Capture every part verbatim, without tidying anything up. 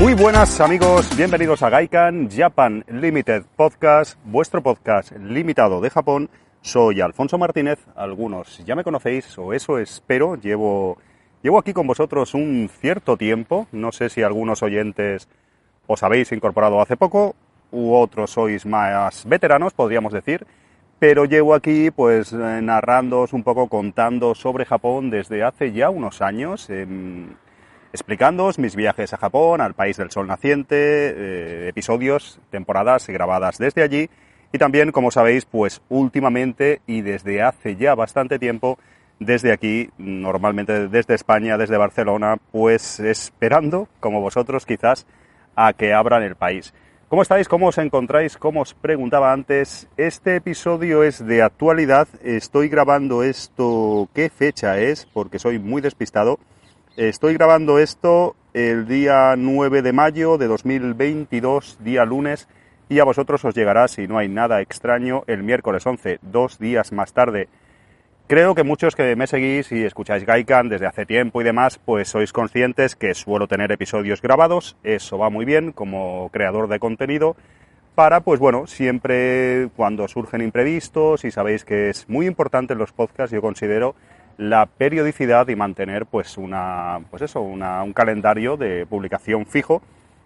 Muy buenas amigos, bienvenidos a Gaikan Japan Limited Podcast, vuestro podcast limitado de Japón. Soy Alfonso Martínez, algunos ya me conocéis, o eso espero. Llevo, llevo aquí con vosotros un cierto tiempo, no sé si algunos oyentes os habéis incorporado hace poco, u otros sois más veteranos, podríamos decir, pero llevo aquí pues eh, narrándoos un poco, contando sobre Japón desde hace ya unos años, eh, explicándoos mis viajes a Japón, al país del sol naciente, eh, episodios, temporadas grabadas desde allí, y también, como sabéis, pues últimamente y desde hace ya bastante tiempo, desde aquí, normalmente desde España, desde Barcelona, pues esperando, como vosotros quizás, a que abran el país. ¿Cómo estáis? ¿Cómo os encontráis? Como os preguntaba antes, este episodio es de actualidad. Estoy grabando esto, ¿qué fecha es? Porque soy muy despistado. Estoy grabando esto el día nueve de mayo de dos mil veintidós, día lunes, y a vosotros os llegará, si no hay nada extraño, el miércoles once, dos días más tarde. Creo que muchos que me seguís y escucháis Gaikan desde hace tiempo y demás, pues sois conscientes que suelo tener episodios grabados. Eso va muy bien como creador de contenido para, pues bueno, siempre cuando surgen imprevistos, y sabéis que es muy importante en los podcasts, yo considero, la periodicidad y mantener pues una pues eso una, un calendario de publicación fijo.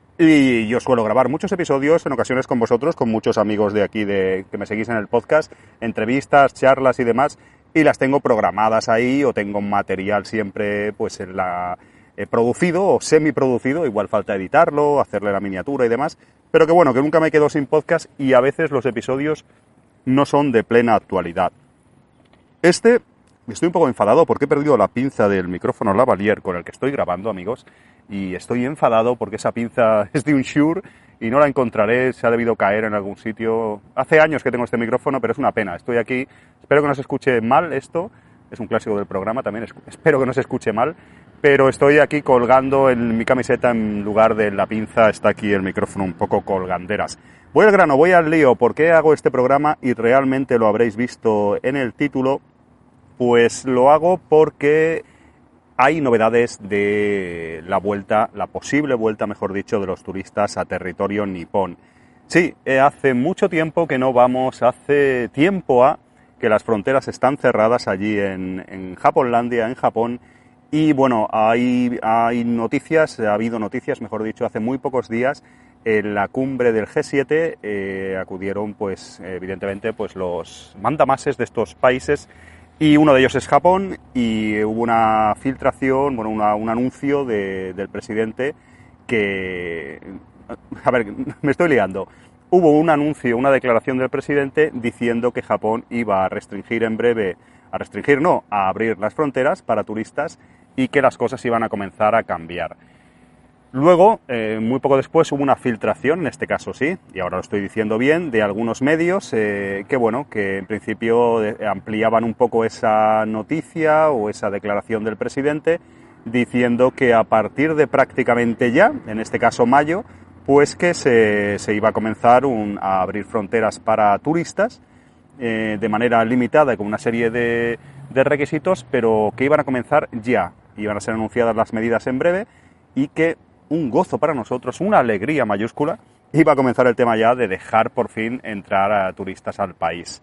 Y yo suelo grabar muchos episodios en ocasiones con vosotros, con muchos amigos de aquí de que me seguís en el podcast, entrevistas, charlas y demás, y las tengo programadas ahí, o tengo material siempre pues en la eh, producido o semi-producido, igual falta editarlo, hacerle la miniatura y demás, pero que bueno, que nunca me quedo sin podcast, y a veces los episodios no son de plena actualidad. Este Estoy un poco enfadado porque he perdido la pinza del micrófono lavalier con el que estoy grabando, amigos, y estoy enfadado porque esa pinza es de un Shure y no la encontraré, se ha debido caer en algún sitio. Hace años que tengo este micrófono, pero es una pena. Estoy aquí, espero que no se escuche mal esto, es un clásico del programa también, espero que no se escuche mal, pero estoy aquí colgando en mi camiseta, en lugar de la pinza está aquí el micrófono un poco colganderas. Voy al grano, voy al lío. ¿Por qué hago este programa? Y realmente lo habréis visto en el título. Pues lo hago porque hay novedades de la vuelta, la posible vuelta, mejor dicho, de los turistas a territorio nipón. Sí, hace mucho tiempo que no vamos, hace tiempo a que las fronteras están cerradas allí en, en Japonlandia, en Japón, y bueno, hay, hay noticias, ha habido noticias, mejor dicho, hace muy pocos días, en la cumbre del G siete eh, acudieron, pues, evidentemente, pues los mandamases de estos países. Y uno de ellos es Japón, y hubo una filtración, bueno, una, un anuncio de, del presidente que... A ver, me estoy liando. Hubo un anuncio, una declaración del presidente diciendo que Japón iba a restringir en breve, a restringir no, a abrir las fronteras para turistas, y que las cosas iban a comenzar a cambiar. Luego, eh, muy poco después, hubo una filtración, en este caso sí, y ahora lo estoy diciendo bien, de algunos medios eh, que, bueno, que en principio ampliaban un poco esa noticia o esa declaración del presidente, diciendo que a partir de prácticamente ya, en este caso mayo, pues que se, se iba a comenzar un, a abrir fronteras para turistas eh, de manera limitada y con una serie de, de requisitos, pero que iban a comenzar ya, iban a ser anunciadas las medidas en breve, y que un gozo para nosotros, una alegría mayúscula, iba a comenzar el tema ya de dejar por fin entrar a turistas al país.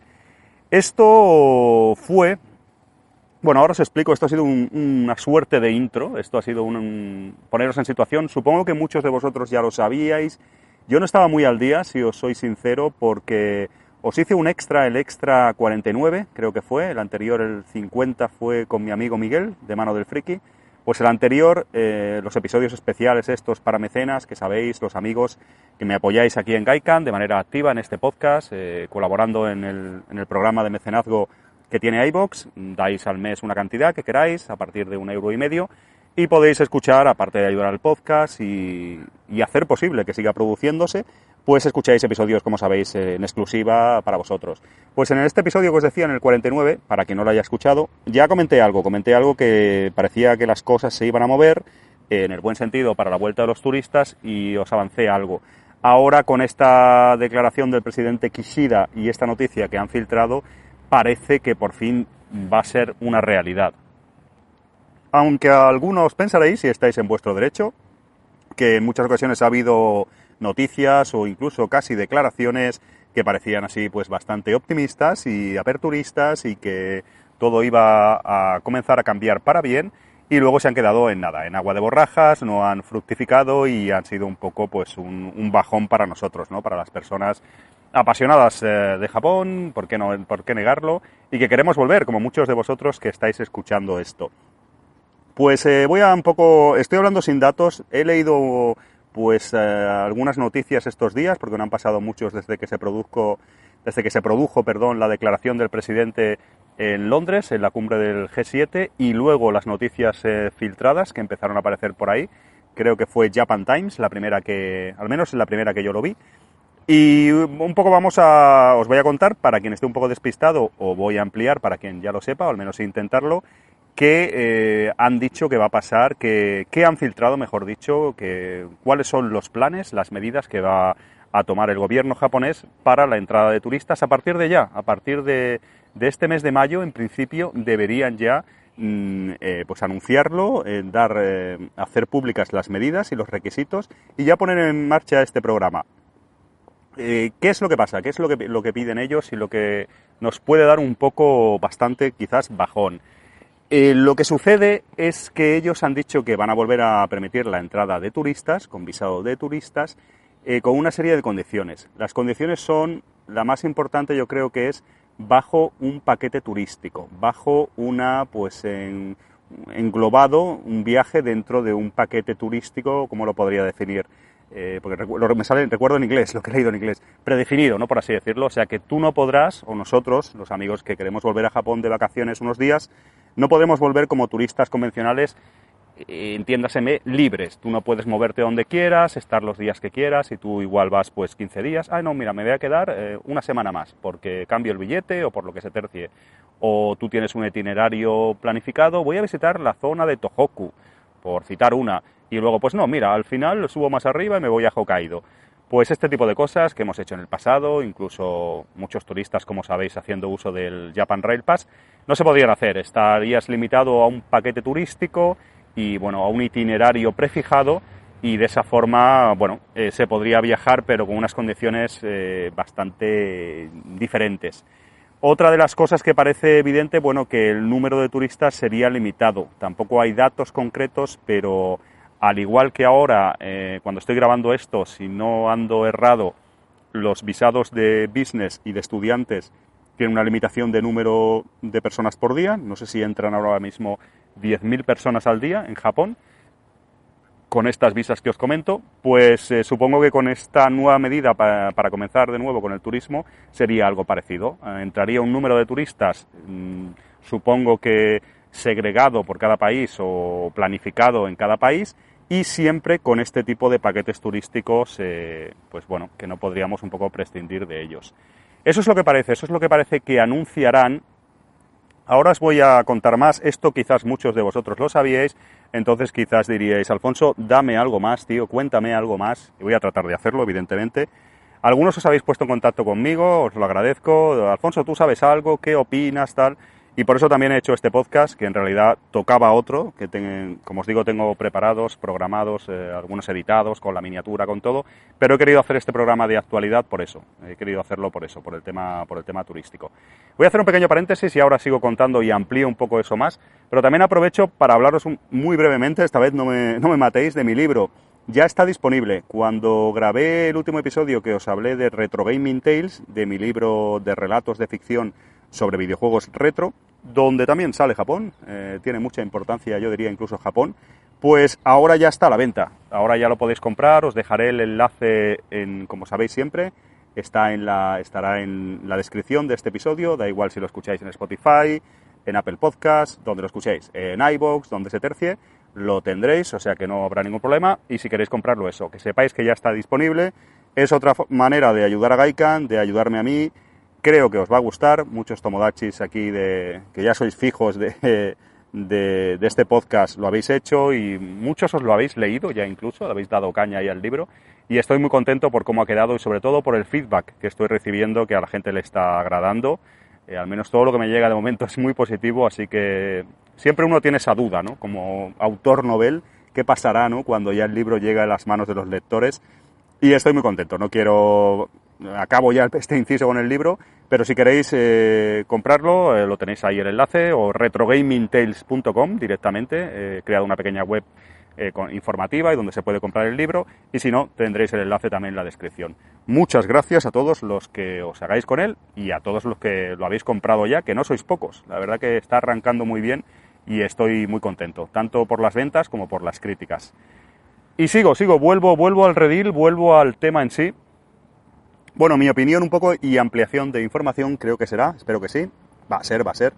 Esto fue... Bueno, ahora os explico, esto ha sido un, una suerte de intro, esto ha sido un, un poneros en situación. Supongo que muchos de vosotros ya lo sabíais. Yo no estaba muy al día, si os soy sincero, porque os hice un extra, el extra cuarenta y nueve, creo que fue, el anterior, el cincuenta, fue con mi amigo Miguel, de Mano del Friki. Pues el anterior, eh, los episodios especiales estos para mecenas, que sabéis, los amigos que me apoyáis aquí en Gaikan de manera activa en este podcast, eh, colaborando en el, en el programa de mecenazgo que tiene iVoox, dais al mes una cantidad que queráis, a partir de un euro y medio, y podéis escuchar, aparte de ayudar al podcast y, y hacer posible que siga produciéndose, pues escucháis episodios, como sabéis, en exclusiva para vosotros. Pues en este episodio que os decía, en el cuarenta y nueve, para quien no lo haya escuchado, ya comenté algo, comenté algo que parecía que las cosas se iban a mover, en el buen sentido, para la vuelta de los turistas, y os avancé algo. Ahora, con esta declaración del presidente Kishida y esta noticia que han filtrado, parece que por fin va a ser una realidad. Aunque algunos pensaréis, y estáis en vuestro derecho, que en muchas ocasiones ha habido noticias o incluso casi declaraciones que parecían así pues bastante optimistas y aperturistas y que todo iba a comenzar a cambiar para bien, y luego se han quedado en nada, en agua de borrajas, no han fructificado y han sido un poco pues un, un bajón para nosotros, ¿no? Para las personas apasionadas eh, de Japón, ¿por qué no, por qué negarlo? Y que queremos volver, como muchos de vosotros que estáis escuchando esto. Pues eh, voy a un poco, estoy hablando sin datos, he leído pues eh, algunas noticias estos días, porque no han pasado muchos desde que se produjo, desde que se produjo, perdón, la declaración del presidente en Londres, en la cumbre del G siete, y luego las noticias eh, filtradas que empezaron a aparecer por ahí. Creo que fue Japan Times, la primera que, al menos la primera que yo lo vi. Y un poco vamos a, os voy a contar, para quien esté un poco despistado, o voy a ampliar para quien ya lo sepa, o al menos intentarlo, qué eh, han dicho que va a pasar, qué han filtrado, mejor dicho, que, cuáles son los planes, las medidas que va a tomar el gobierno japonés para la entrada de turistas a partir de ya, a partir de, de este mes de mayo. En principio deberían ya mm, eh, pues anunciarlo, eh, dar, eh, hacer públicas las medidas y los requisitos y ya poner en marcha este programa. Eh, ¿Qué es lo que pasa? ¿Qué es lo que, lo que piden ellos y lo que nos puede dar un poco, bastante, quizás, bajón? Eh, lo que sucede es que ellos han dicho que van a volver a permitir la entrada de turistas, con visado de turistas, eh, con una serie de condiciones. Las condiciones son, la más importante yo creo que es bajo un paquete turístico, bajo una, pues, en, englobado, un viaje dentro de un paquete turístico, ¿cómo lo podría definir? Eh, porque lo, me sale, recuerdo en inglés, lo que he leído en inglés, predefinido, ¿no? Por así decirlo, o sea que tú no podrás, o nosotros, los amigos que queremos volver a Japón de vacaciones unos días, no podemos volver como turistas convencionales, eh, entiéndaseme, libres. Tú no puedes moverte donde quieras, estar los días que quieras, y tú igual vas pues quince días, ah no, mira, me voy a quedar eh, una semana más, porque cambio el billete o por lo que se tercie. O tú tienes un itinerario planificado, voy a visitar la zona de Tohoku, por citar una, y luego pues no, mira, al final subo más arriba y me voy a Hokkaido. Pues este tipo de cosas que hemos hecho en el pasado, incluso muchos turistas, como sabéis, haciendo uso del Japan Rail Pass, no se podrían hacer. Estarías limitado a un paquete turístico y, bueno, a un itinerario prefijado, y de esa forma, bueno, eh, se podría viajar, pero con unas condiciones eh, bastante diferentes. Otra de las cosas que parece evidente, bueno, que el número de turistas sería limitado. Tampoco hay datos concretos, pero al igual que ahora, eh, cuando estoy grabando esto, si no ando errado, los visados de business y de estudiantes tienen una limitación de número de personas por día. No sé si entran ahora mismo diez mil personas al día en Japón con estas visas que os comento. Pues eh, supongo que con esta nueva medida para, para comenzar de nuevo con el turismo sería algo parecido. Eh, entraría un número de turistas, mmm, supongo que segregado por cada país o planificado en cada país, y siempre con este tipo de paquetes turísticos, eh, pues bueno, que no podríamos un poco prescindir de ellos. Eso es lo que parece, eso es lo que parece que anunciarán. Ahora os voy a contar más, esto quizás muchos de vosotros lo sabíais, entonces quizás diríais, Alfonso, dame algo más, tío, cuéntame algo más, y voy a tratar de hacerlo, evidentemente. Algunos os habéis puesto en contacto conmigo, os lo agradezco. Alfonso, ¿tú sabes algo? ¿Qué opinas? Tal. Y por eso también he hecho este podcast, que en realidad tocaba otro, que ten, como os digo, tengo preparados, programados, eh, algunos editados, con la miniatura, con todo, pero he querido hacer este programa de actualidad por eso, he querido hacerlo por eso, por el tema, por el tema turístico. Voy a hacer un pequeño paréntesis y ahora sigo contando y amplío un poco eso más, pero también aprovecho para hablaros un, muy brevemente, esta vez no me, no me matéis, de mi libro. Ya está disponible. Cuando grabé el último episodio que os hablé de Retro Gaming Tales, de mi libro de relatos de ficción sobre videojuegos retro, donde también sale Japón, eh, tiene mucha importancia, yo diría incluso Japón, pues ahora ya está a la venta, ahora ya lo podéis comprar, os dejaré el enlace, en, como sabéis siempre, está en la, estará en la descripción de este episodio, da igual si lo escucháis en Spotify, en Apple Podcast, donde lo escuchéis, en iVoox, donde se tercie, lo tendréis, o sea que no habrá ningún problema, y si queréis comprarlo eso, que sepáis que ya está disponible, es otra manera de ayudar a Gaikan, de ayudarme a mí. Creo que os va a gustar, muchos tomodachis aquí de que ya sois fijos de, de, de este podcast lo habéis hecho y muchos os lo habéis leído ya incluso, le habéis dado caña ahí al libro y estoy muy contento por cómo ha quedado y sobre todo por el feedback que estoy recibiendo, que a la gente le está agradando, eh, al menos todo lo que me llega de momento es muy positivo, así que siempre uno tiene esa duda, ¿no? Como autor novel, qué pasará, ¿no?, cuando ya el libro llega a las manos de los lectores. Y estoy muy contento, no quiero... Acabo ya este inciso con el libro, pero si queréis eh, comprarlo, eh, lo tenéis ahí el enlace, o retrogaming tales punto com directamente. He creado una pequeña web eh, con, informativa y donde se puede comprar el libro, y si no, tendréis el enlace también en la descripción. Muchas gracias a todos los que os hagáis con él y a todos los que lo habéis comprado ya, que no sois pocos. La verdad que está arrancando muy bien y estoy muy contento, tanto por las ventas como por las críticas. Y sigo, sigo, vuelvo, vuelvo al redil, vuelvo al tema en sí. Bueno, mi opinión un poco y ampliación de información creo que será, espero que sí, va a ser, va a ser.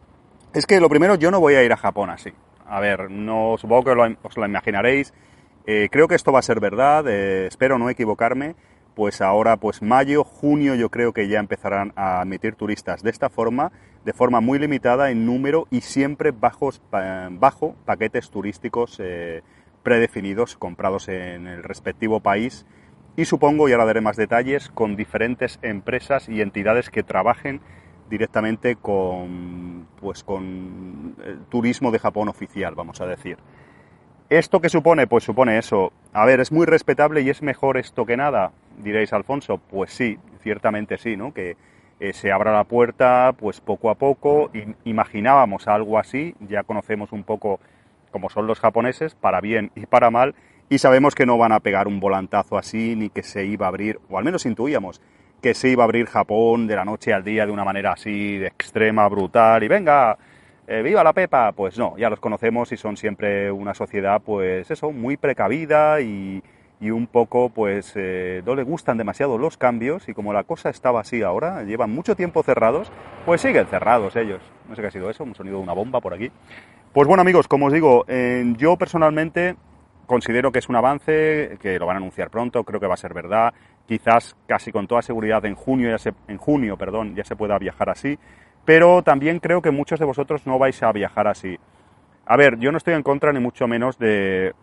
Es que lo primero, yo no voy a ir a Japón así. A ver, no, supongo que lo, os lo imaginaréis. Eh, creo que esto va a ser verdad, eh, espero no equivocarme. Pues ahora, pues mayo, junio, yo creo que ya empezarán a admitir turistas de esta forma, de forma muy limitada en número y siempre bajos, pa, bajo paquetes turísticos eh, predefinidos, comprados en el respectivo país. Y supongo, y ahora daré más detalles, con diferentes empresas y entidades que trabajen directamente con, pues, con el turismo de Japón oficial, vamos a decir. ¿Esto qué supone? Pues supone eso. A ver, ¿es muy respetable y es mejor esto que nada? Diréis, Alfonso, pues sí, ciertamente sí, ¿no? Que eh, se abra la puerta, pues poco a poco. I- imaginábamos algo así, ya conocemos un poco cómo son los japoneses, para bien y para mal, y sabemos que no van a pegar un volantazo así, ni que se iba a abrir, o al menos intuíamos, que se iba a abrir Japón de la noche al día de una manera así, de extrema, brutal, y venga, eh, ¡viva la Pepa! Pues no, ya los conocemos y son siempre una sociedad, pues eso, muy precavida y, y un poco, pues, eh, no le gustan demasiado los cambios, y como la cosa estaba así ahora, llevan mucho tiempo cerrados, pues siguen cerrados ellos. No sé qué ha sido eso, un sonido de una bomba por aquí. Pues bueno, amigos, como os digo, eh, yo personalmente considero que es un avance, que lo van a anunciar pronto, creo que va a ser verdad. Quizás casi con toda seguridad en junio ya se, en junio, perdón, ya se pueda viajar así, pero también creo que muchos de vosotros no vais a viajar así. A ver, yo no estoy en contra ni mucho menos de,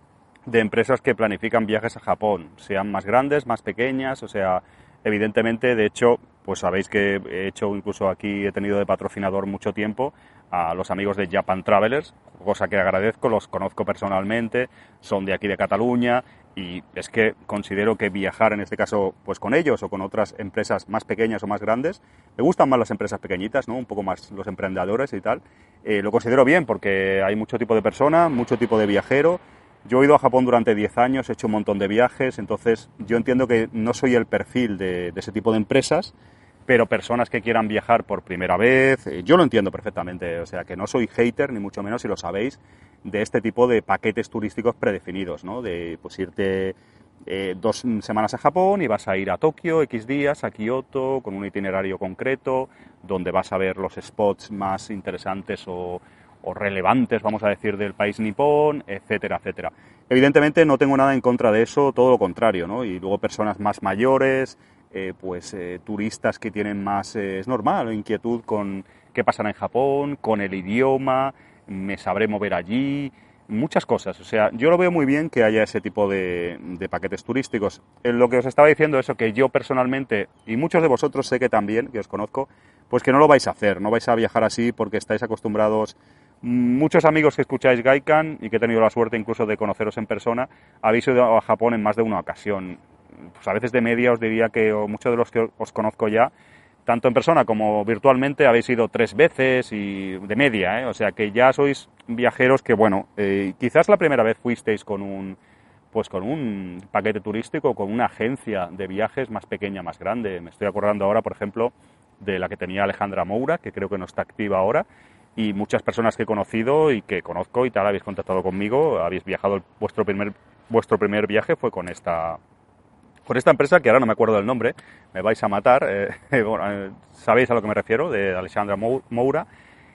de empresas que planifican viajes a Japón, sean más grandes, más pequeñas, o sea, evidentemente, de hecho, pues sabéis que he hecho incluso aquí, he tenido de patrocinador mucho tiempo a los amigos de Japan Travelers, cosa que agradezco, los conozco personalmente, son de aquí de Cataluña, y es que considero que viajar en este caso pues con ellos o con otras empresas más pequeñas o más grandes, me gustan más las empresas pequeñitas, ¿no? Un poco más los emprendedores y tal, eh, lo considero bien porque hay mucho tipo de persona, mucho tipo de viajero. Yo he ido a Japón durante diez años, he hecho un montón de viajes, entonces yo entiendo que no soy el perfil de, de ese tipo de empresas, pero personas que quieran viajar por primera vez, eh, yo lo entiendo perfectamente, o sea que no soy hater, ni mucho menos si lo sabéis, de este tipo de paquetes turísticos predefinidos, ¿no? De pues irte eh, dos semanas a Japón y vas a ir a Tokio, X días, a Kioto, con un itinerario concreto, donde vas a ver los spots más interesantes o, o relevantes, vamos a decir, del país nipón, etcétera, etcétera. Evidentemente no tengo nada en contra de eso, todo lo contrario, ¿no? Y luego personas más mayores, eh, pues eh, turistas que tienen más, eh, es normal, inquietud con qué pasará en Japón, con el idioma, me sabré mover allí, muchas cosas. O sea, yo lo veo muy bien que haya ese tipo de, de paquetes turísticos. En lo que os estaba diciendo, eso que yo personalmente, y muchos de vosotros sé que también, que os conozco, pues que no lo vais a hacer, no vais a viajar así porque estáis acostumbrados. Muchos amigos que escucháis Gaikan y que he tenido la suerte incluso de conoceros en persona, habéis ido a Japón en más de una ocasión. Pues a veces de media os diría que o muchos de los que os conozco ya, tanto en persona como virtualmente, habéis ido tres veces y de media, ¿eh? O sea que ya sois viajeros que, bueno, eh, quizás la primera vez fuisteis con un, pues con un paquete turístico, con una agencia de viajes más pequeña, más grande. Me estoy acordando ahora, por ejemplo, de la que tenía Alejandra Moura, que creo que no está activa ahora, y muchas personas que he conocido y que conozco y tal, habéis contactado conmigo, habéis viajado, vuestro primer, vuestro primer viaje fue con esta... Con esta empresa, que ahora no me acuerdo del nombre, me vais a matar, eh, bueno, eh, sabéis a lo que me refiero, de Alexandra Moura.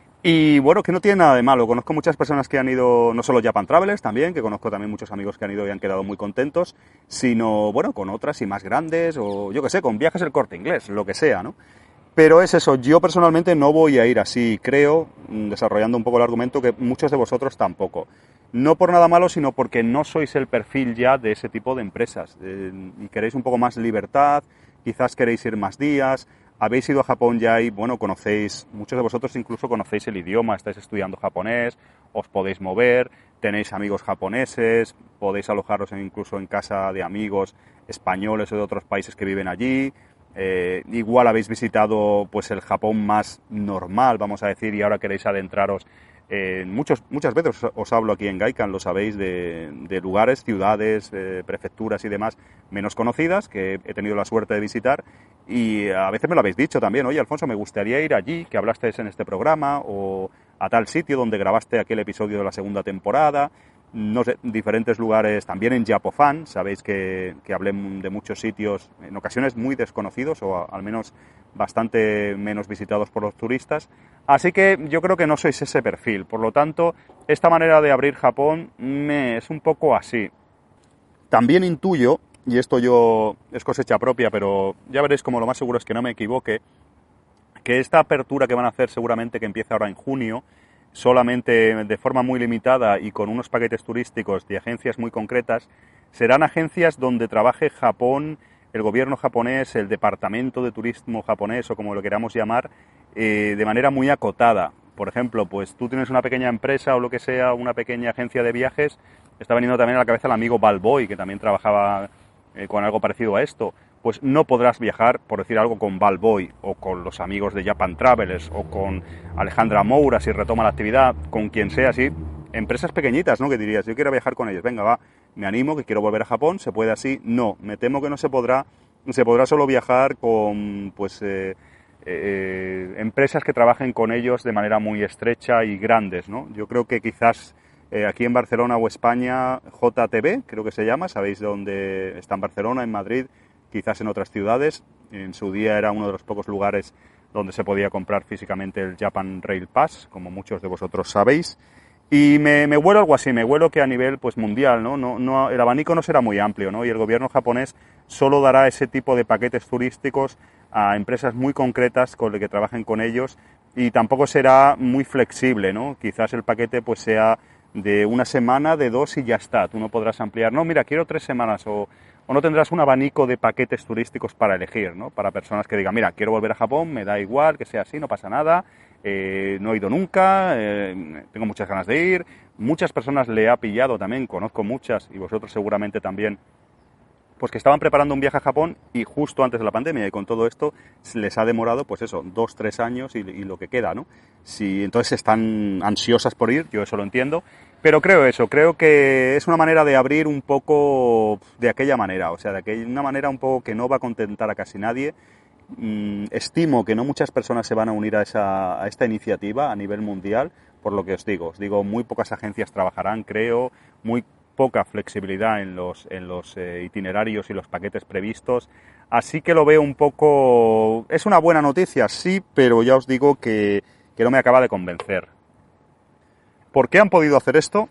Y bueno, que no tiene nada de malo. Conozco muchas personas que han ido, no solo Japan Travelers también, que conozco también muchos amigos que han ido y han quedado muy contentos, sino, bueno, con otras y más grandes, o yo que sé, con Viajes El Corte Inglés, lo que sea, ¿no? Pero es eso, yo personalmente no voy a ir así, creo, desarrollando un poco el argumento, que muchos de vosotros tampoco. No por nada malo, sino porque no sois el perfil ya de ese tipo de empresas. Eh, y queréis un poco más libertad, quizás queréis ir más días. habéis ido a Japón ya y, bueno, conocéis, muchos de vosotros incluso conocéis el idioma, estáis estudiando japonés, os podéis mover, tenéis amigos japoneses, podéis alojaros incluso en casa de amigos españoles o de otros países que viven allí. Eh, igual habéis visitado pues el Japón más normal, vamos a decir, y ahora queréis adentraros en eh, muchos, muchas veces os, os hablo aquí en Gaikan, lo sabéis, de, de lugares, ciudades, eh, prefecturas y demás menos conocidas que he tenido la suerte de visitar, y a veces me lo habéis dicho también, oye Alfonso, me gustaría ir allí, que hablasteis en este programa, o a tal sitio donde grabaste aquel episodio de la segunda temporada. No sé, diferentes lugares, también en Japofan, sabéis que, que hablé de muchos sitios, en ocasiones muy desconocidos o a, al menos bastante menos visitados por los turistas, así que yo creo que no sois ese perfil, por lo tanto, esta manera de abrir Japón me es un poco así. También intuyo, y esto yo es cosecha propia, pero ya veréis como lo más seguro es que no me equivoque, que esta apertura que van a hacer seguramente que empieza ahora en junio, solamente de forma muy limitada y con unos paquetes turísticos de agencias muy concretas, serán agencias donde trabaje Japón, el gobierno japonés, el departamento de turismo japonés o como lo queramos llamar, eh, de manera muy acotada. Por ejemplo, pues tú tienes una pequeña empresa o lo que sea, una pequeña agencia de viajes, está veniendo también a la cabeza el amigo Balboy, que también trabajaba eh, con algo parecido a esto. Pues no podrás viajar, por decir algo, con Balboy o con los amigos de Japan Travelers o con Alejandra Moura si retoma la actividad, con quien sea así, empresas pequeñitas, ¿no? Que dirías, yo quiero viajar con ellos, venga, va, me animo, que quiero volver a Japón, ¿se puede así? No, me temo que no se podrá, se podrá solo viajar con, pues, eh, eh, empresas que trabajen con ellos de manera muy estrecha y grandes, ¿no? Yo creo que quizás eh, aquí en Barcelona o España, J T B, creo que se llama, sabéis dónde está en Barcelona, en Madrid, quizás en otras ciudades. En su día era uno de los pocos lugares donde se podía comprar físicamente el Japan Rail Pass, como muchos de vosotros sabéis. Y me, me huelo algo así, me huelo que a nivel pues mundial, ¿no? No, no, el abanico no será muy amplio, ¿no? Y el gobierno japonés solo dará ese tipo de paquetes turísticos a empresas muy concretas con las que trabajen con ellos, y tampoco será muy flexible, ¿no? Quizás el paquete pues sea de una semana, de dos y ya está. Tú no podrás ampliar, no, mira, quiero tres semanas o... o no tendrás un abanico de paquetes turísticos para elegir, ¿no? Para personas que digan, mira, quiero volver a Japón, me da igual que sea así, no pasa nada, eh, no he ido nunca, eh, tengo muchas ganas de ir. Muchas personas le ha pillado también, conozco muchas, y vosotros seguramente también, pues que estaban preparando un viaje a Japón y justo antes de la pandemia, y con todo esto les ha demorado, pues eso, dos, tres años y, y lo que queda, ¿no? Si entonces están ansiosas por ir, yo eso lo entiendo, pero creo eso, creo que es una manera de abrir un poco de aquella manera, o sea, de aquella, una manera un poco que no va a contentar a casi nadie. Mm, estimo que no muchas personas se van a unir a, esa, a esta iniciativa a nivel mundial, por lo que os digo, os digo, muy pocas agencias trabajarán, creo, muy poca flexibilidad en los, en los eh, itinerarios y los paquetes previstos, así que lo veo un poco... Es una buena noticia, sí, pero ya os digo que, que no me acaba de convencer. ¿Por qué han podido hacer esto?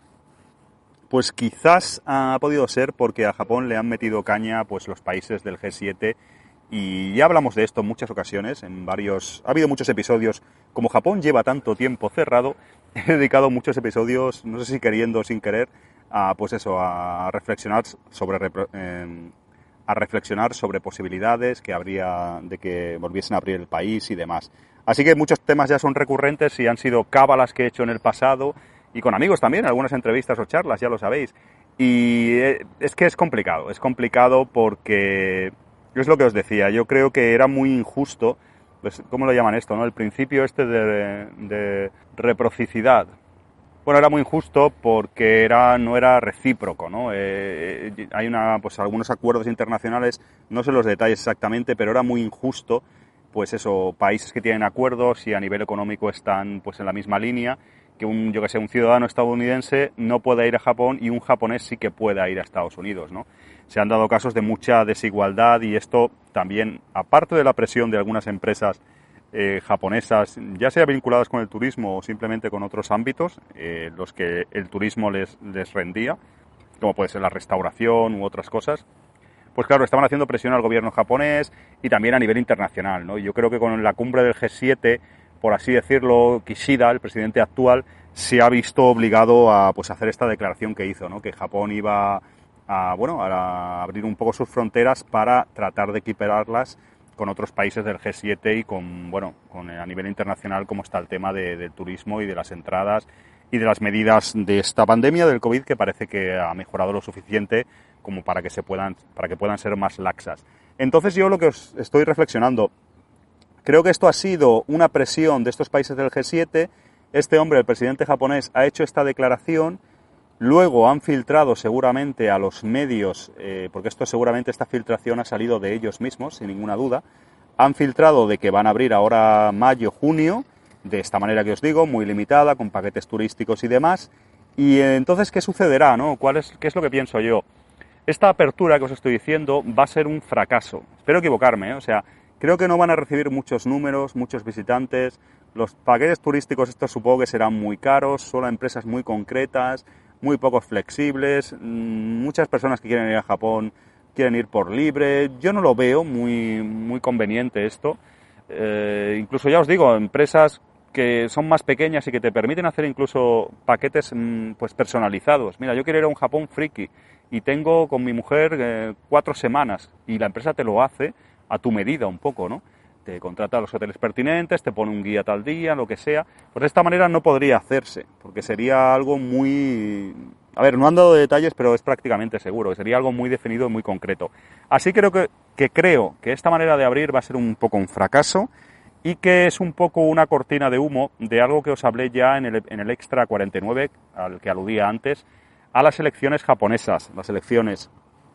Pues quizás ha podido ser porque a Japón le han metido caña pues los países del G siete, y ya hablamos de esto en muchas ocasiones, en varios... Ha habido muchos episodios, como Japón lleva tanto tiempo cerrado, he dedicado muchos episodios, no sé si queriendo o sin querer, a, pues eso, a reflexionar sobre eh, a reflexionar sobre posibilidades que habría de que volviesen a abrir el país y demás. Así que muchos temas ya son recurrentes y han sido cábalas que he hecho en el pasado, y con amigos también, algunas entrevistas o charlas, ya lo sabéis. Y es que es complicado, es complicado porque, es lo que os decía, yo creo que era muy injusto, pues, ¿cómo lo llaman esto, no? El principio este de, de reciprocidad. Bueno, era muy injusto porque era, no era recíproco, ¿no? Eh, hay una, pues algunos acuerdos internacionales, no sé los detalles exactamente, pero era muy injusto, pues eso, países que tienen acuerdos y a nivel económico están pues en la misma línea, que un, yo que sé, un ciudadano estadounidense no pueda ir a Japón y un japonés sí que pueda ir a Estados Unidos, ¿no? Se han dado casos de mucha desigualdad, y esto también, aparte de la presión de algunas empresas Eh, japonesas, ya sea vinculadas con el turismo o simplemente con otros ámbitos, eh, los que el turismo les, les rendía, como puede ser la restauración u otras cosas, pues claro, estaban haciendo presión al gobierno japonés y también a nivel internacional, ¿no? Yo creo que con la cumbre del G siete, por así decirlo, Kishida, el presidente actual, se ha visto obligado a pues hacer esta declaración que hizo, ¿no? Que Japón iba a, bueno, a abrir un poco sus fronteras para tratar de equipararlas con otros países del G siete y con, bueno, con a nivel internacional cómo está el tema de, del turismo y de las entradas y de las medidas de esta pandemia del COVID, que parece que ha mejorado lo suficiente como para que se puedan, para que puedan ser más laxas. Entonces yo lo que os estoy reflexionando, creo que esto ha sido una presión de estos países del G siete. Este hombre, el presidente japonés, ha hecho esta declaración. Luego han filtrado seguramente a los medios, eh, porque esto seguramente esta filtración ha salido de ellos mismos, sin ninguna duda. Han filtrado de que van a abrir ahora mayo, junio, de esta manera que os digo, muy limitada, con paquetes turísticos y demás. Y eh, entonces, ¿qué sucederá, no? ¿Cuál es, qué es lo que pienso yo? Esta apertura que os estoy diciendo va a ser un fracaso. Espero equivocarme, ¿eh? O sea, creo que no van a recibir muchos números, muchos visitantes. Los paquetes turísticos estos supongo que serán muy caros, solo a empresas muy concretas, muy poco flexibles. Muchas personas que quieren ir a Japón quieren ir por libre. Yo no lo veo muy, muy conveniente esto. Eh, incluso ya os digo, empresas que son más pequeñas y que te permiten hacer incluso paquetes pues personalizados. Mira, yo quiero ir a un Japón friki y tengo con mi mujer eh, cuatro semanas y la empresa te lo hace a tu medida un poco, ¿no? Te contrata a los hoteles pertinentes, te pone un guía tal día, lo que sea. Pues de esta manera no podría hacerse, porque sería algo muy... A ver, no han dado detalles, pero es prácticamente seguro, que sería algo muy definido y muy concreto. Así creo que, que creo que esta manera de abrir va a ser un poco un fracaso y que es un poco una cortina de humo de algo que os hablé ya en el, en el Extra cuarenta y nueve, al que aludía antes, a las elecciones japonesas, las elecciones...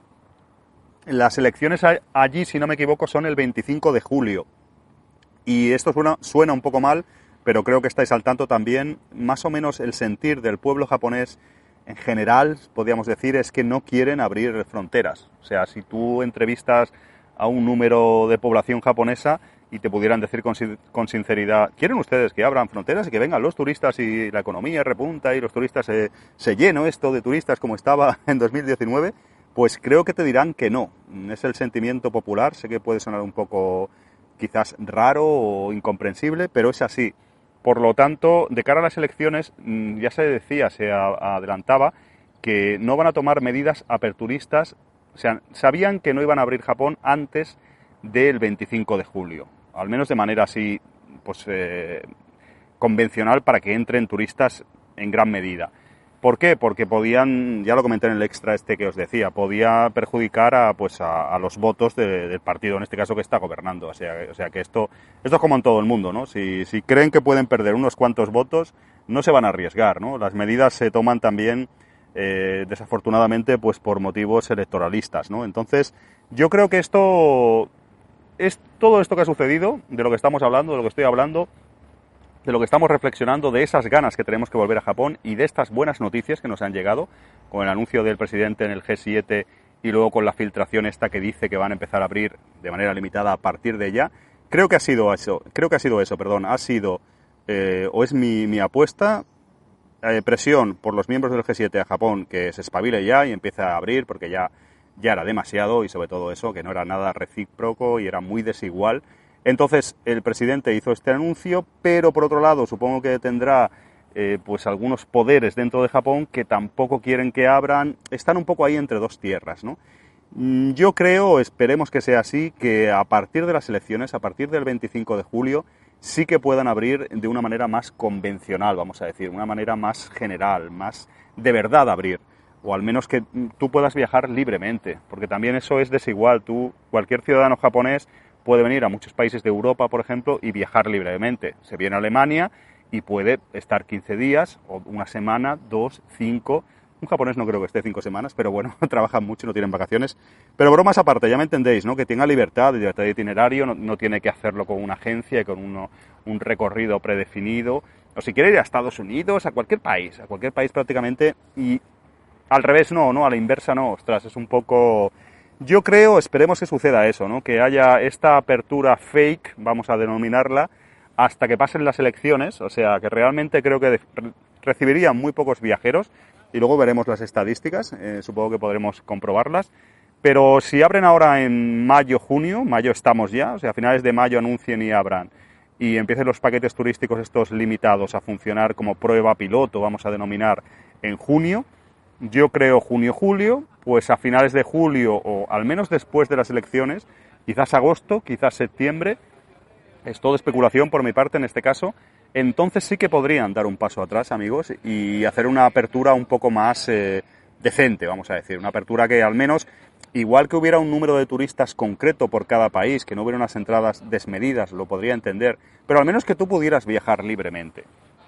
Las elecciones allí, si no me equivoco, son el veinticinco de julio. Y esto suena, suena un poco mal, pero creo que estáis al tanto también. Más o menos el sentir del pueblo japonés en general, podríamos decir, es que no quieren abrir fronteras. O sea, si tú entrevistas a un número de población japonesa y te pudieran decir con, con sinceridad, ¿quieren ustedes que abran fronteras y que vengan los turistas y la economía repunta y los turistas se, se lleno esto de turistas como estaba en dos mil diecinueve? Pues creo que te dirán que no. Es el sentimiento popular. Sé que puede sonar un poco quizás raro o incomprensible, pero es así. Por lo tanto, de cara a las elecciones, ya se decía, se adelantaba, que no van a tomar medidas aperturistas. O sea, sabían que no iban a abrir Japón antes del veinticinco de julio. Al menos de manera así, pues, eh, convencional para que entren turistas en gran medida. ¿Por qué? Porque podían, ya lo comenté en el extra este que os decía, podía perjudicar a, pues a, a los votos de, del partido, en este caso que está gobernando. O sea, o sea que esto, esto es como en todo el mundo, ¿no? Si, si creen que pueden perder unos cuantos votos, no se van a arriesgar, ¿no? Las medidas se toman también, eh, desafortunadamente, pues por motivos electoralistas, ¿no? Entonces, yo creo que esto, es todo esto que ha sucedido, de lo que estamos hablando, de lo que estoy hablando, de lo que estamos reflexionando, de esas ganas que tenemos que volver a Japón y de estas buenas noticias que nos han llegado, con el anuncio del presidente en el G siete y luego con la filtración esta que dice que van a empezar a abrir de manera limitada a partir de ya. Creo que ha sido eso, creo que ha sido eso, perdón, ha sido, eh, o es mi, mi apuesta, eh, presión por los miembros del G siete a Japón que se espabile ya y empiece a abrir, porque ya, ya era demasiado y sobre todo eso, que no era nada recíproco y era muy desigual. Entonces el presidente hizo este anuncio, pero por otro lado supongo que tendrá eh, pues algunos poderes dentro de Japón que tampoco quieren que abran, están un poco ahí entre dos tierras, ¿no? Yo creo, esperemos que sea así, que a partir de las elecciones, a partir del veinticinco de julio, sí que puedan abrir de una manera más convencional, vamos a decir, una manera más general, más de verdad abrir, o al menos que tú puedas viajar libremente, porque también eso es desigual. Tú, cualquier ciudadano japonés puede venir a muchos países de Europa, por ejemplo, y viajar libremente. Se viene a Alemania y puede estar quince días, o una semana, dos, cinco. Un japonés no creo que esté cinco semanas, pero bueno, trabajan mucho, no tienen vacaciones. Pero bromas aparte, ya me entendéis, ¿no? Que tenga libertad, libertad de itinerario, no, no tiene que hacerlo con una agencia y con uno, un recorrido predefinido. O si quiere ir a Estados Unidos, a cualquier país, a cualquier país prácticamente. Y al revés no, no, a la inversa no. Ostras, es un poco... Yo creo, esperemos que suceda eso, ¿no? Que haya esta apertura fake, vamos a denominarla, hasta que pasen las elecciones. O sea, que realmente creo que recibirían muy pocos viajeros. Y luego veremos las estadísticas, eh, supongo que podremos comprobarlas. Pero si abren ahora en mayo, junio, mayo estamos ya, o sea, a finales de mayo anuncien y abran, y empiecen los paquetes turísticos estos limitados a funcionar como prueba piloto, vamos a denominar, en junio, yo creo junio-julio, pues a finales de julio o al menos después de las elecciones, quizás agosto, quizás septiembre, es todo especulación por mi parte en este caso, entonces sí que podrían dar un paso atrás, amigos, y hacer una apertura un poco más eh, decente, vamos a decir, una apertura que al menos, igual que hubiera un número de turistas concreto por cada país, que no hubiera unas entradas desmedidas, lo podría entender, pero al menos que tú pudieras viajar libremente.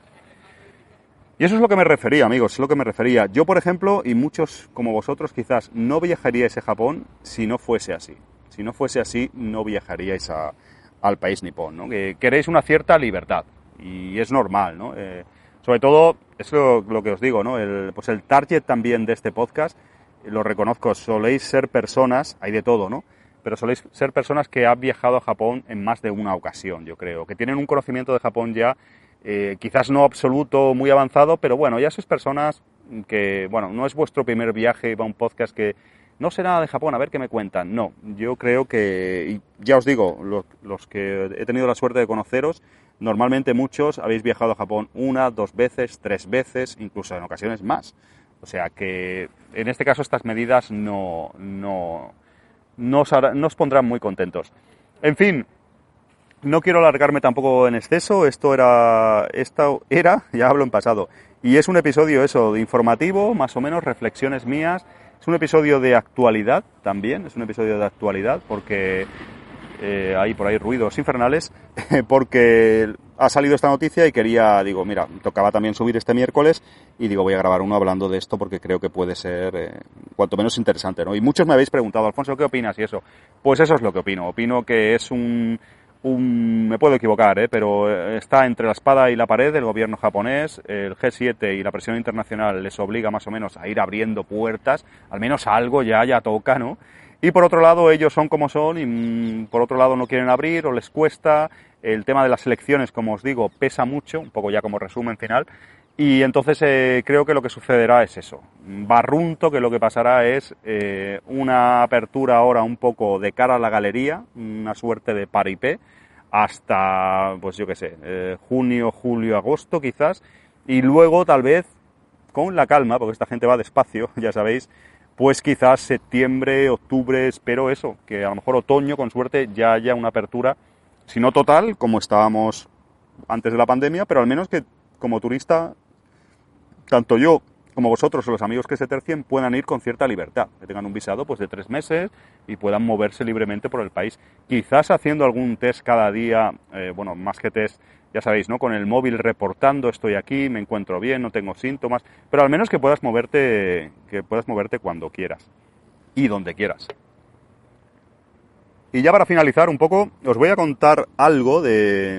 Y eso es lo que me refería, amigos, es lo que me refería. Yo, por ejemplo, y muchos como vosotros quizás, no viajaríais a Japón si no fuese así. Si no fuese así, no viajaríais a, al país nipón, ¿no? Que queréis una cierta libertad, y es normal, ¿no? Eh, sobre todo, es lo, lo que os digo, ¿no? El, pues el target también de este podcast, lo reconozco, soléis ser personas, hay de todo, ¿no? Pero soléis ser personas que han viajado a Japón en más de una ocasión, yo creo, que tienen un conocimiento de Japón ya, eh, quizás no absoluto, muy avanzado, pero bueno, ya sois personas que, bueno, no es vuestro primer viaje, va un podcast que no sé nada de Japón, a ver qué me cuentan. No, yo creo que, y ya os digo, los, los que he tenido la suerte de conoceros, normalmente muchos habéis viajado a Japón una, dos veces, tres veces, incluso en ocasiones más. O sea que, en este caso, estas medidas no, no, no, os, hará, no os pondrán muy contentos. En fin, no quiero alargarme tampoco en exceso, esto era, esto era, ya hablo en pasado, y es un episodio eso, de informativo, más o menos, reflexiones mías, es un episodio de actualidad también, es un episodio de actualidad porque eh, hay por ahí ruidos infernales, porque ha salido esta noticia y quería, digo, mira, tocaba también subir este miércoles y digo, voy a grabar uno hablando de esto porque creo que puede ser eh, cuanto menos interesante, ¿no? Y muchos me habéis preguntado, Alfonso, ¿qué opinas? Y eso, pues eso es lo que opino, opino que es un... Un, me puedo equivocar, ¿eh? Pero está entre la espada y la pared del gobierno japonés. El G siete y la presión internacional les obliga más o menos a ir abriendo puertas, al menos algo ya, ya toca, ¿no? Y por otro lado, ellos son como son y mmm, por otro lado no quieren abrir o les cuesta. El tema de las elecciones, como os digo, pesa mucho, un poco ya como resumen final. Y entonces eh, creo que lo que sucederá es eso. Barrunto que lo que pasará es eh, una apertura ahora un poco de cara a la galería, una suerte de paripé, hasta, pues yo qué sé, eh, junio, julio, agosto quizás, y luego tal vez, con la calma, porque esta gente va despacio, ya sabéis, pues quizás septiembre, octubre, espero eso, que a lo mejor otoño, con suerte, ya haya una apertura, si no total, como estábamos antes de la pandemia, pero al menos que como turista, tanto yo como vosotros o los amigos que se tercien puedan ir con cierta libertad, que tengan un visado pues de tres meses y puedan moverse libremente por el país. Quizás haciendo algún test cada día, eh, bueno, más que test, ya sabéis, ¿no? Con el móvil reportando, estoy aquí, me encuentro bien, no tengo síntomas, pero al menos que puedas moverte, que puedas moverte cuando quieras y donde quieras. Y ya para finalizar un poco, os voy a contar algo de...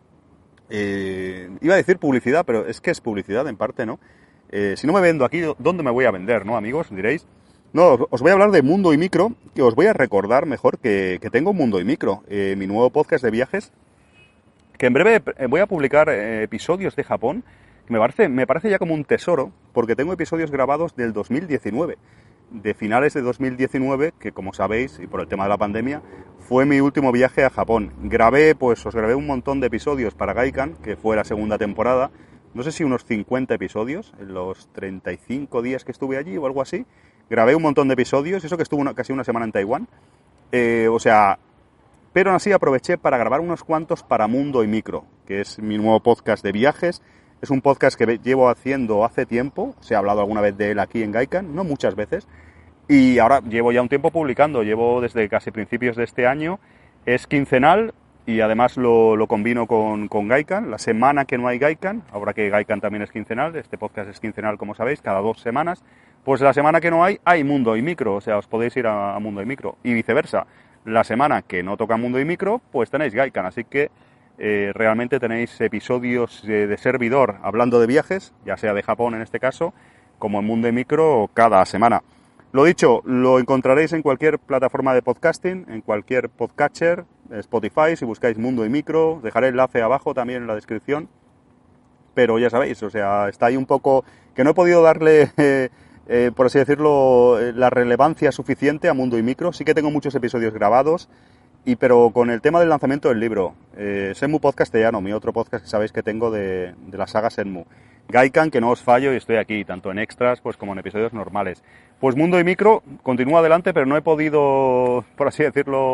Eh, iba a decir publicidad, pero es que es publicidad en parte, ¿no? Eh, si no me vendo aquí, ¿dónde me voy a vender, no, amigos? Diréis. No, os voy a hablar de Mundo y Micro, que os voy a recordar mejor que, que tengo Mundo y Micro, eh, mi nuevo podcast de viajes, que en breve voy a publicar eh, episodios de Japón, que me parece, me parece ya como un tesoro, porque tengo episodios grabados del dos mil diecinueve, de finales de dos mil diecinueve, que como sabéis, y por el tema de la pandemia, fue mi último viaje a Japón. Grabé, pues os grabé un montón de episodios para Gaikan, que fue la segunda temporada, no sé si unos cincuenta episodios, en los treinta y cinco días que estuve allí o algo así. Grabé un montón de episodios, eso que estuve una, casi una semana en Taiwán. Eh, o sea, pero aún así aproveché para grabar unos cuantos para Mundo y Micro, que es mi nuevo podcast de viajes. Es un podcast que llevo haciendo hace tiempo, se ha hablado alguna vez de él aquí en Gaikan, no muchas veces. Y ahora llevo ya un tiempo publicando, llevo desde casi principios de este año. Es quincenal. Y además lo, lo combino con, con Gaikan, la semana que no hay Gaikan, ahora que Gaikan también es quincenal, este podcast es quincenal como sabéis, cada dos semanas, pues la semana que no hay, hay Mundo y Micro, o sea, os podéis ir a, a Mundo y Micro, y viceversa, la semana que no toca Mundo y Micro, pues tenéis Gaikan, así que eh, realmente tenéis episodios de, de servidor hablando de viajes, ya sea de Japón en este caso, como en Mundo y Micro cada semana. Lo dicho, lo encontraréis en cualquier plataforma de podcasting, en cualquier podcatcher, Spotify, si buscáis Mundo y Micro, dejaré el enlace abajo también en la descripción, pero ya sabéis, o sea, está ahí un poco, que no he podido darle, eh, eh, por así decirlo, la relevancia suficiente a Mundo y Micro, sí que tengo muchos episodios grabados, y pero con el tema del lanzamiento del libro, eh, Senmu Podcastellano, mi otro podcast que sabéis que tengo de, de la saga Senmu, Gaikan, que no os fallo y estoy aquí, tanto en extras pues como en episodios normales. Pues Mundo y Micro continúa adelante, pero no he podido, por así decirlo,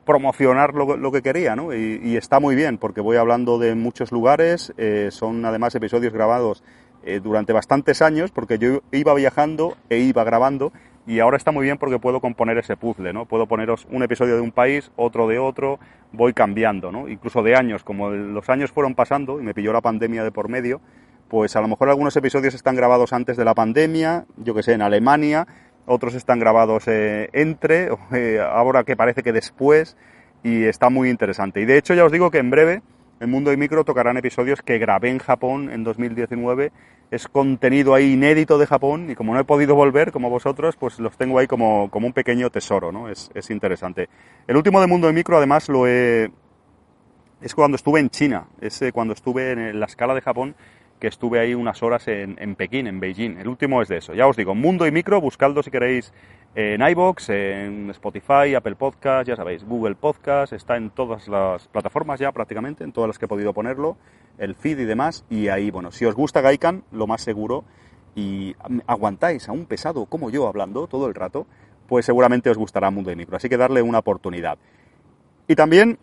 promocionar lo, lo que quería, ¿no? Y, y está muy bien, porque voy hablando de muchos lugares, eh, son además episodios grabados eh, durante bastantes años, porque yo iba viajando e iba grabando, y ahora está muy bien porque puedo componer ese puzzle, ¿no? Puedo poneros un episodio de un país, otro de otro, voy cambiando, ¿no? Incluso de años, como los años fueron pasando y me pilló la pandemia de por medio, pues a lo mejor algunos episodios están grabados antes de la pandemia, yo que sé, en Alemania, otros están grabados eh, entre, eh, ahora que parece que después, y está muy interesante. Y de hecho ya os digo que en breve en Mundo y Micro tocarán episodios que grabé en Japón en dos mil diecinueve, es contenido ahí inédito de Japón, y como no he podido volver, como vosotros, pues los tengo ahí como, como un pequeño tesoro, ¿no? Es, es interesante. El último de Mundo y Micro, además, lo he... es cuando estuve en China, es cuando estuve en la escala de Japón, que estuve ahí unas horas en, en Pekín, en Beijing. El último es de eso. Ya os digo, Mundo y Micro, buscadlo si queréis en iVoox, en Spotify, Apple Podcast, ya sabéis, Google Podcast, está en todas las plataformas ya prácticamente, en todas las que he podido ponerlo, el feed y demás, y ahí, bueno, si os gusta Gaikan, lo más seguro, y aguantáis a un pesado como yo hablando todo el rato, pues seguramente os gustará Mundo y Micro, así que darle una oportunidad. Y también...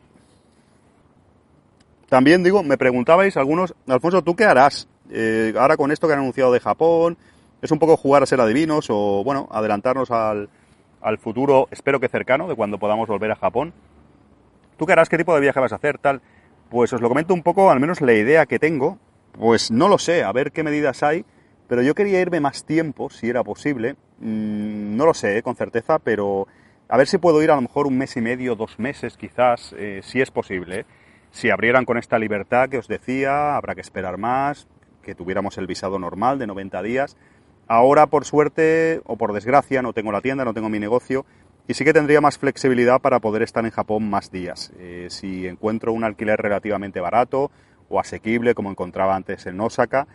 También digo, me preguntabais algunos, Alfonso, ¿tú qué harás? Eh, ahora con esto que han anunciado de Japón, es un poco jugar a ser adivinos o, bueno, adelantarnos al, al futuro, espero que cercano, de cuando podamos volver a Japón. ¿Tú qué harás? ¿Qué tipo de viaje vas a hacer? Tal. Pues os lo comento un poco, al menos la idea que tengo, pues no lo sé, a ver qué medidas hay, pero yo quería irme más tiempo, si era posible, mm, no lo sé, eh, con certeza, pero a ver si puedo ir a lo mejor un mes y medio, dos meses quizás, eh, si es posible, ¿eh? Si abrieran con esta libertad que os decía, habrá que esperar más, que tuviéramos el visado normal de noventa días. Ahora, por suerte, o por desgracia, no tengo la tienda, no tengo mi negocio, y sí que tendría más flexibilidad para poder estar en Japón más días. Eh, si encuentro un alquiler relativamente barato o asequible, como encontraba antes en Osaka,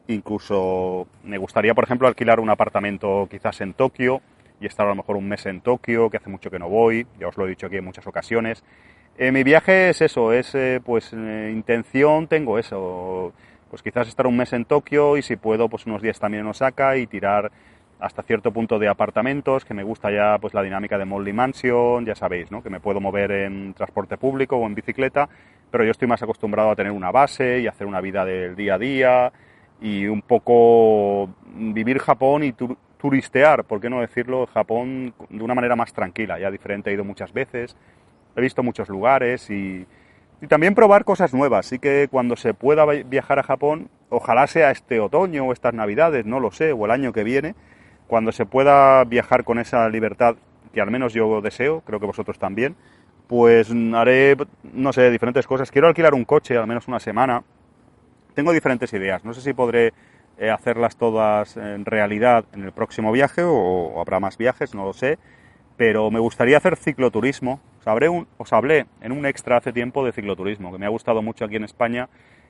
incluso me gustaría, por ejemplo, alquilar un apartamento quizás en Tokio y estar a lo mejor un mes en Tokio, que hace mucho que no voy, ya os lo he dicho aquí en muchas ocasiones. Eh, mi viaje es eso, es eh, pues eh, intención, tengo eso, pues quizás estar un mes en Tokio y si puedo pues unos días también en Osaka y tirar hasta cierto punto de apartamentos, que me gusta ya pues la dinámica de Molly Mansion, ya sabéis, ¿no? Que me puedo mover en transporte público o en bicicleta, pero yo estoy más acostumbrado a tener una base y hacer una vida del día a día y un poco vivir Japón y tur- turistear, ¿por qué no decirlo? Japón de una manera más tranquila, ya diferente, he ido muchas veces. He visto muchos lugares y, y también probar cosas nuevas. Así que cuando se pueda viajar a Japón, ojalá sea este otoño o estas navidades, no lo sé, o el año que viene, cuando se pueda viajar con esa libertad que al menos yo deseo, creo que vosotros también, pues haré, no sé, diferentes cosas. Quiero alquilar un coche al menos una semana. Tengo diferentes ideas. No sé si podré eh, hacerlas todas en realidad en el próximo viaje o, o habrá más viajes, no lo sé. Pero me gustaría hacer cicloturismo. Os hablé, un, os hablé en un extra hace tiempo de cicloturismo, que me ha gustado mucho aquí en España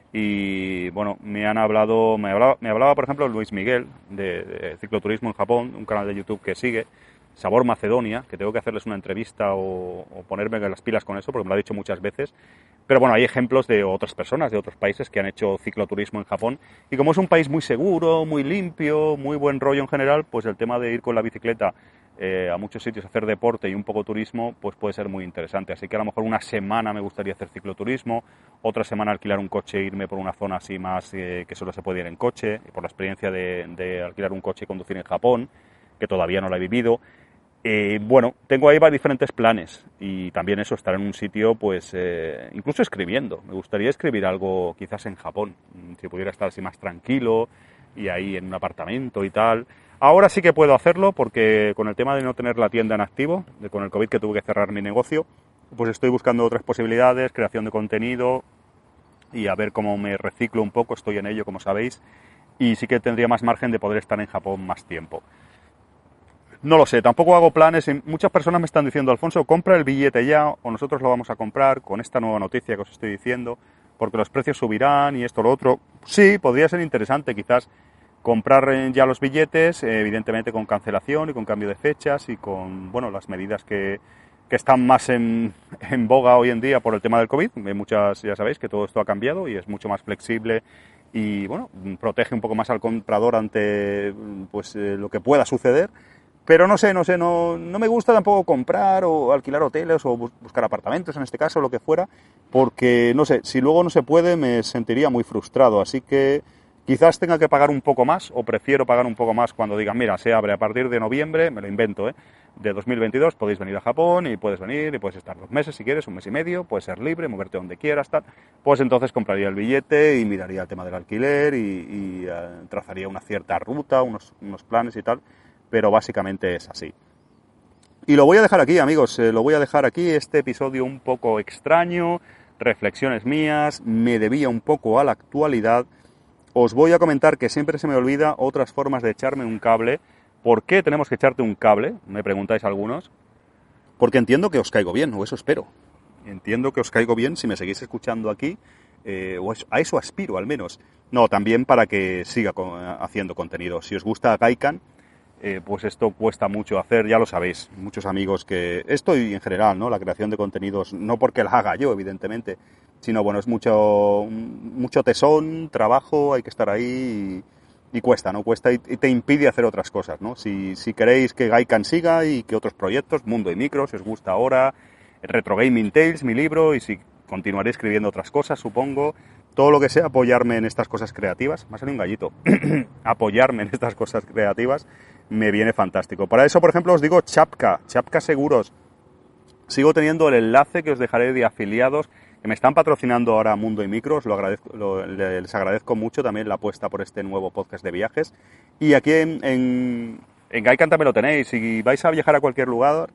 y, bueno, me han hablado, me hablaba, me hablaba por ejemplo, Luis Miguel, de, de cicloturismo en Japón, un canal de YouTube que sigue, Sabor Macedonia, que tengo que hacerles una entrevista o, o ponerme las pilas con eso, porque me lo ha dicho muchas veces. Pero bueno, hay ejemplos de otras personas, de otros países que han hecho cicloturismo en Japón. Y como es un país muy seguro, muy limpio, muy buen rollo en general, pues el tema de ir con la bicicleta eh, a muchos sitios a hacer deporte y un poco turismo, pues puede ser muy interesante. Así que a lo mejor una semana me gustaría hacer cicloturismo, otra semana alquilar un coche e irme por una zona así más eh, que solo se puede ir en coche, por la experiencia de, de alquilar un coche y conducir en Japón, que todavía no la he vivido. Eh, bueno, tengo ahí diferentes planes y también eso, estar en un sitio, pues eh, incluso escribiendo. Me gustaría escribir algo quizás en Japón, si pudiera estar así más tranquilo y ahí en un apartamento y tal. Ahora sí que puedo hacerlo porque con el tema de no tener la tienda en activo, de con el COVID que tuve que cerrar mi negocio, pues estoy buscando otras posibilidades, creación de contenido y a ver cómo me reciclo un poco, estoy en ello como sabéis, y sí que tendría más margen de poder estar en Japón más tiempo. No lo sé, tampoco hago planes. Muchas personas me están diciendo, Alfonso, compra el billete ya o nosotros lo vamos a comprar con esta nueva noticia que os estoy diciendo, porque los precios subirán y esto o lo otro. Sí, podría ser interesante quizás comprar ya los billetes, evidentemente con cancelación y con cambio de fechas y con, bueno, las medidas que, que están más en, en boga hoy en día por el tema del COVID. Hay muchas, ya sabéis que todo esto ha cambiado y es mucho más flexible y, bueno, protege un poco más al comprador ante pues eh, lo que pueda suceder. Pero no sé, no sé, no, no me gusta tampoco comprar o alquilar hoteles o buscar apartamentos, en este caso, lo que fuera, porque, no sé, si luego no se puede me sentiría muy frustrado, así que quizás tenga que pagar un poco más, o prefiero pagar un poco más cuando digan, mira, se abre a partir de noviembre, me lo invento, ¿eh? De dos mil veintidós podéis venir a Japón y puedes venir y puedes estar dos meses si quieres, un mes y medio, puedes ser libre, moverte donde quieras, tal. Pues entonces compraría el billete y miraría el tema del alquiler y, y uh, trazaría una cierta ruta, unos, unos planes y tal, pero básicamente es así. Y lo voy a dejar aquí, amigos, eh, lo voy a dejar aquí, este episodio un poco extraño, reflexiones mías, me debía un poco a la actualidad. Os voy a comentar que siempre se me olvida otras formas de echarme un cable. ¿Por qué tenemos que echarte un cable? Me preguntáis algunos. Porque entiendo que os caigo bien, o eso espero. Entiendo que os caigo bien si me seguís escuchando aquí, eh, o a eso aspiro al menos. No, también para que siga con, haciendo contenido. Si os gusta Gaikan, eh, pues esto cuesta mucho hacer, ya lo sabéis. Muchos amigos que... Esto y en general, ¿no? La creación de contenidos, no porque la haga yo, evidentemente, sino, bueno, es mucho, mucho tesón, trabajo, hay que estar ahí y, y cuesta, ¿no? Cuesta y, y te impide hacer otras cosas, ¿no? Si, si queréis que Gaikan siga y que otros proyectos, Mundo y Micro, si os gusta ahora, Retro Gaming Tales, mi libro, y si continuaré escribiendo otras cosas, supongo, todo lo que sea apoyarme en estas cosas creativas, me ha salido un gallito, apoyarme en estas cosas creativas me viene fantástico. Para eso, por ejemplo, os digo Chapka, Chapka Seguros. Sigo teniendo el enlace que os dejaré de afiliados, que me están patrocinando ahora Mundo y Micros, lo agradezco, lo, les agradezco mucho también la apuesta por este nuevo podcast de viajes. Y aquí en, en, en Gaikan también lo tenéis, si vais a viajar a cualquier lugar,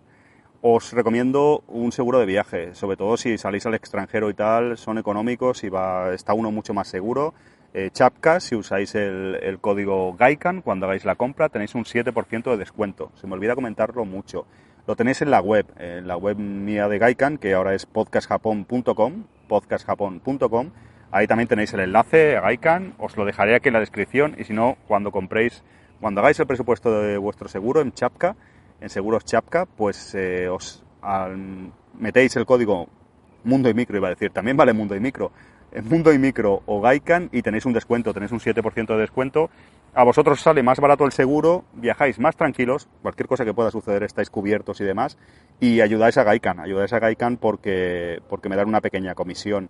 os recomiendo un seguro de viaje, sobre todo si salís al extranjero y tal, son económicos y va, está uno mucho más seguro. Eh, Chapka, si usáis el, el código Gaikan, cuando hagáis la compra tenéis un siete por ciento de descuento, se me olvida comentarlo mucho. Lo tenéis en la web, en la web mía de Gaikan, que ahora es podcast japón punto com, podcast japón punto com. Ahí también tenéis el enlace a Gaikan, os lo dejaré aquí en la descripción y si no, cuando compréis, cuando hagáis el presupuesto de vuestro seguro en Chapka, en Seguros Chapka, pues eh, os al, metéis el código Mundo y Micro, iba a decir, también vale Mundo y Micro, en Mundo y Micro o Gaikan y tenéis un descuento, tenéis un siete por ciento de descuento. A vosotros sale más barato el seguro, viajáis más tranquilos, cualquier cosa que pueda suceder estáis cubiertos y demás, y ayudáis a Gaikan, ayudáis a Gaikan porque, porque me dan una pequeña comisión.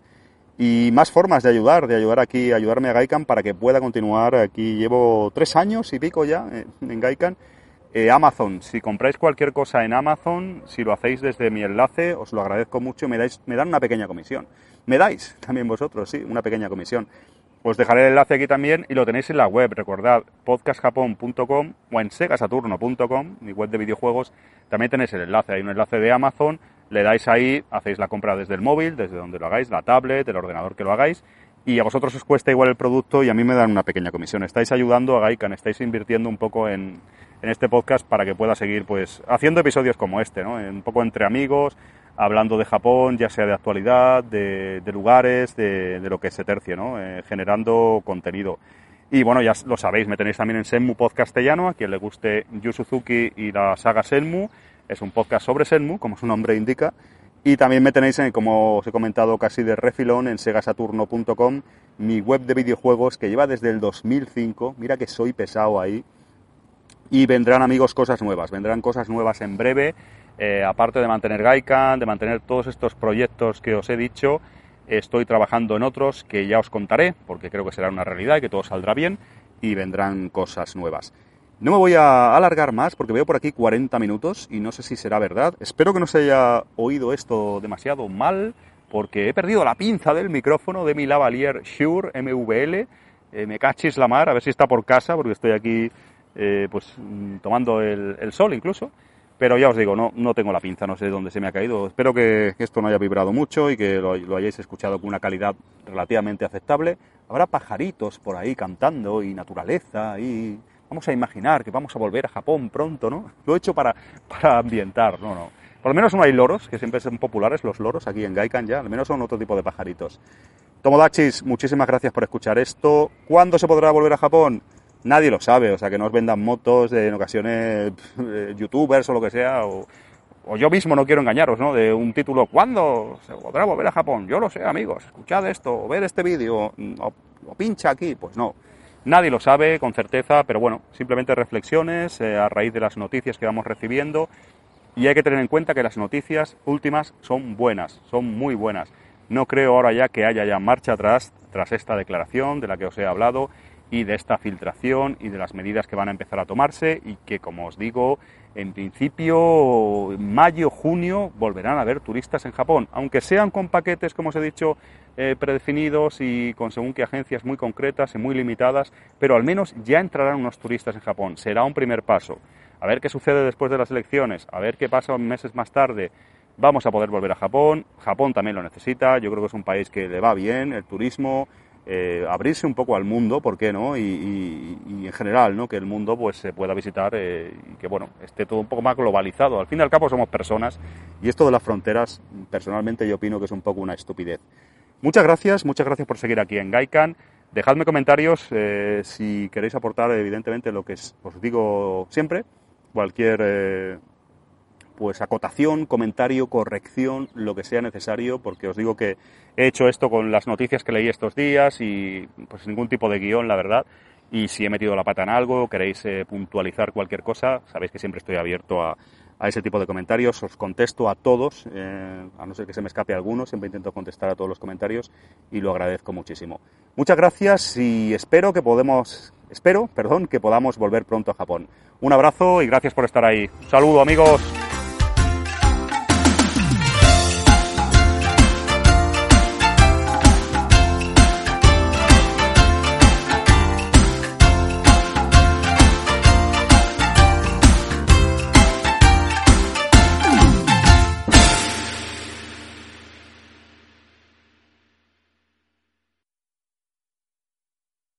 Y más formas de ayudar, de ayudar aquí, ayudarme a Gaikan para que pueda continuar aquí. Llevo tres años y pico ya en Gaikan. Eh, Amazon, si compráis cualquier cosa en Amazon, si lo hacéis desde mi enlace, os lo agradezco mucho, me dais, me dan una pequeña comisión. Me dais también vosotros, sí, una pequeña comisión. Os dejaré el enlace aquí también y lo tenéis en la web, recordad, podcast japón punto com o en sega saturno punto com, mi web de videojuegos, también tenéis el enlace, hay un enlace de Amazon, le dais ahí, hacéis la compra desde el móvil, desde donde lo hagáis, la tablet, el ordenador que lo hagáis, y a vosotros os cuesta igual el producto y a mí me dan una pequeña comisión. Estáis ayudando a Gaikan, estáis invirtiendo un poco en, en este podcast para que pueda seguir pues haciendo episodios como este, ¿no? Un poco entre amigos, hablando de Japón, ya sea de actualidad, de, de lugares, de, de lo que se tercie, ¿no? Eh, generando contenido. Y bueno, ya lo sabéis, me tenéis también en Shenmue Podcastellano, a quien le guste Yu Suzuki y la saga Shenmue, es un podcast sobre Shenmue, como su nombre indica. Y también me tenéis, en, como os he comentado casi de refilón, en sega saturno punto com, mi web de videojuegos que lleva desde el dos mil cinco, mira que soy pesado ahí, y vendrán, amigos, cosas nuevas, vendrán cosas nuevas en breve, eh, aparte de mantener Gaikan, de mantener todos estos proyectos que os he dicho, estoy trabajando en otros que ya os contaré, porque creo que será una realidad y que todo saldrá bien, y vendrán cosas nuevas. No me voy a alargar más porque veo por aquí cuarenta minutos y no sé si será verdad. Espero que no se haya oído esto demasiado mal porque he perdido la pinza del micrófono de mi lavalier Shure M V L. Eh, me cachis la mar, a ver si está por casa porque estoy aquí eh, pues tomando el, el sol incluso. Pero ya os digo, no, no tengo la pinza, no sé dónde se me ha caído. Espero que esto no haya vibrado mucho y que lo, lo hayáis escuchado con una calidad relativamente aceptable. Habrá pajaritos por ahí cantando y naturaleza y... Vamos a imaginar que vamos a volver a Japón pronto, ¿no? Lo he hecho para, para ambientar, no, no. Por lo menos no hay loros, que siempre son populares los loros aquí en Gaikan ya, al menos son otro tipo de pajaritos. Tomodachis, muchísimas gracias por escuchar esto. ¿Cuándo se podrá volver a Japón? Nadie lo sabe, o sea, que no os vendan motos de, en ocasiones, eh, youtubers o lo que sea, o, o yo mismo no quiero engañaros, ¿no? De un título, ¿cuándo se podrá volver a Japón? Yo lo sé, amigos, escuchad esto, o ved este vídeo, o, o pincha aquí, pues no. Nadie lo sabe con certeza, pero bueno, simplemente reflexiones eh, a raíz de las noticias que vamos recibiendo. Y hay que tener en cuenta que las noticias últimas son buenas, son muy buenas. No creo ahora ya que haya ya marcha atrás tras esta declaración de la que os he hablado y de esta filtración y de las medidas que van a empezar a tomarse y que, como os digo, en principio, mayo, junio, volverán a haber turistas en Japón, aunque sean con paquetes, como os he dicho, eh, predefinidos y con según qué agencias muy concretas y muy limitadas, pero al menos ya entrarán unos turistas en Japón. Será un primer paso. A ver qué sucede después de las elecciones, a ver qué pasa meses más tarde. Vamos a poder volver a Japón. Japón también lo necesita. Yo creo que es un país que le va bien, el turismo, eh, abrirse un poco al mundo, ¿por qué no? Y, y, y en general, ¿no? Que el mundo pues se pueda visitar eh, y que bueno esté todo un poco más globalizado. Al fin y al cabo somos personas y esto de las fronteras, personalmente yo opino que es un poco una estupidez. Muchas gracias, muchas gracias por seguir aquí en Gaikan. Dejadme comentarios eh, si queréis aportar evidentemente lo que os digo siempre. Cualquier eh, pues acotación, comentario, corrección, lo que sea necesario, porque os digo que he hecho esto con las noticias que leí estos días y pues ningún tipo de guión, la verdad. Y si he metido la pata en algo, queréis eh, puntualizar cualquier cosa, sabéis que siempre estoy abierto a, a ese tipo de comentarios. Os contesto a todos, eh, a no ser que se me escape alguno, siempre intento contestar a todos los comentarios y lo agradezco muchísimo. Muchas gracias y espero que podemos, espero, perdón, que podamos volver pronto a Japón. Un abrazo y gracias por estar ahí. Un saludo, amigos.